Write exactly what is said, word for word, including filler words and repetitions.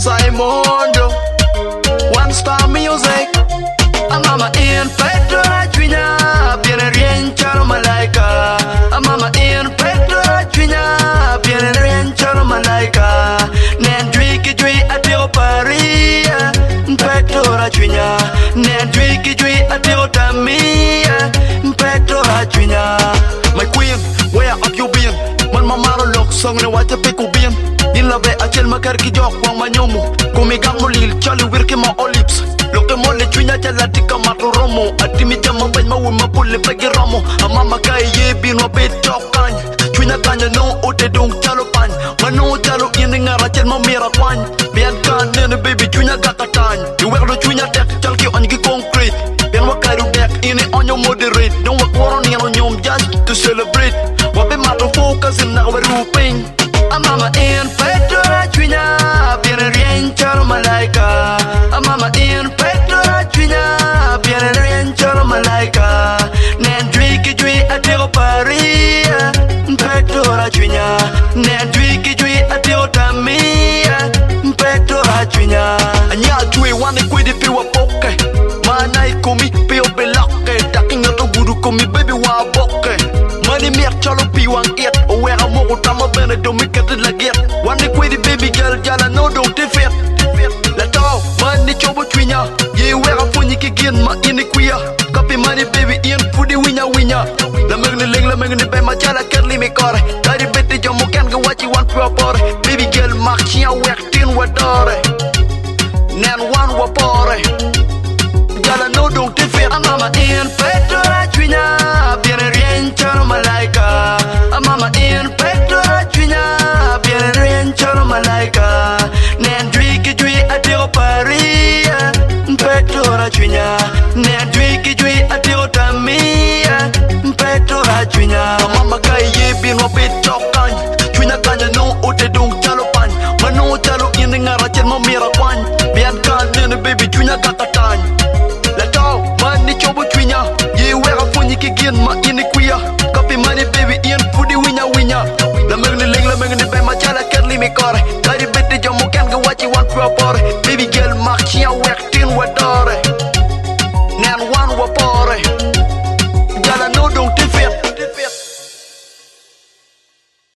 Simondo, One Star Music. I'm mama in Pedro Junior, viene rien charo malaika. I'm mama in Pedro Junior, viene rien charo malaika. Nen dwiki dwi atio Paris, Pedro Junior. Nen dwiki dwi atio Tamia, Pedro Junior. My queen, where have you been? Man mama no look song ne wate piku bien. In la ve achel makar ki jok wang manyomu. Kumi gamu lil chali wirke ma olives. Loke mo le chunya jala tika matu romo. Atimi jama bany ma wima pule pegi romo. Amama kai ye bin wa bit chok kany. Chunya kanya no ute dung chalo pan. Manu chalo ini ngara chel ma mira kwany. Bian kan nene baby chunya kakatany. Iwek do chunya tek chal ki onyi ki concrete. Bian wakaru dek ini onyo moderate. Don't work waron yan onyom just to celebrate. Wabe mato focus in na waruping. I'm mama in Pedro Junior, viene rien charo malaika. I'm mama in Pedro Junior, viene rien charo malaika. Nen dwiki dwi atio Paris, Pedro Junior. Nen dwiki dwi atio Tamia, Pedro Junior. Anya dwi wane kwidi piwa poke. Mana ikomi pio beloke. Taking out the guru komi baby wa boke. Money mer chalo piwang it. Owera mo tama bene do mi kete la get. One quidi baby girl jala no don't defeat. La dog money chobo twinya. Ye wera funyi ki gin ma ini queer. Copy money baby in pudi winya winya. La megne ling la megne be ma jala kerli mi kore. Dari bete jomo kan ga wachi one proper. Baby girl mak chia wek tin wadore. Nan one wapore. Jala no don't defeat. I'm mama in Pedro Junior, viene rien charo malaika. I'm mama in Pedro Junior, viene rien charo malaika. Nen dwiki dwi atio Paris, Pedro Junior. Nen dwiki dwi atio Tamia, Pedro Junior. Mama kai ye bin wa bit chokany. Junior kanya no ute do